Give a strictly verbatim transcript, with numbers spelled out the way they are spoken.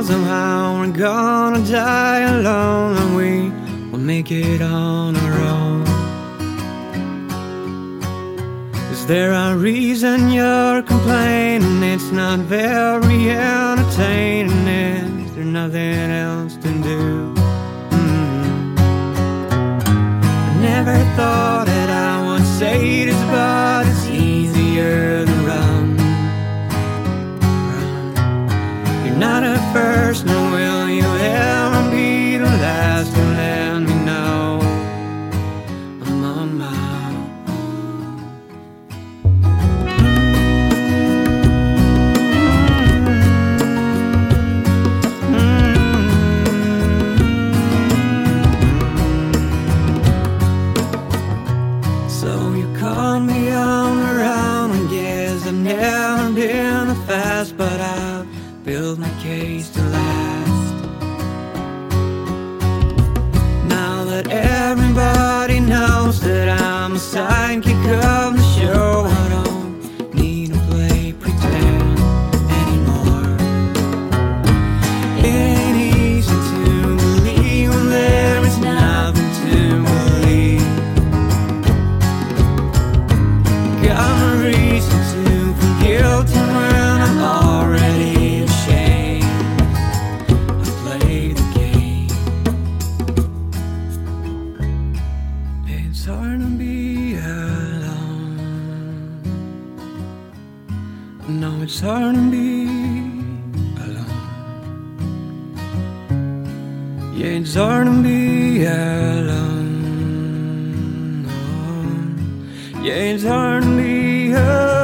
know somehow we're gonna die alone, and we will make it on our own. Is there a reason you're complaining? It's not very entertaining. Is there nothing else to do? Mm. I never thought that I would say this, but it's easier to run. run. You're not a first, nor will you ever be the last to let me know I'm on my me on around, I guess I've never been a fast, but I've built my case to last. Now that everybody knows that I'm a sidekick of the show, I don't need to play pretend anymore. It ain't easy to believe when there is nothing to believe. Got no reason to feel guilty when I'm already ashamed. I play the game. It's hard to be alone. No, it's hard to be alone. Yeah, it's hard to be alone. Yeah, it's hard to be hurt.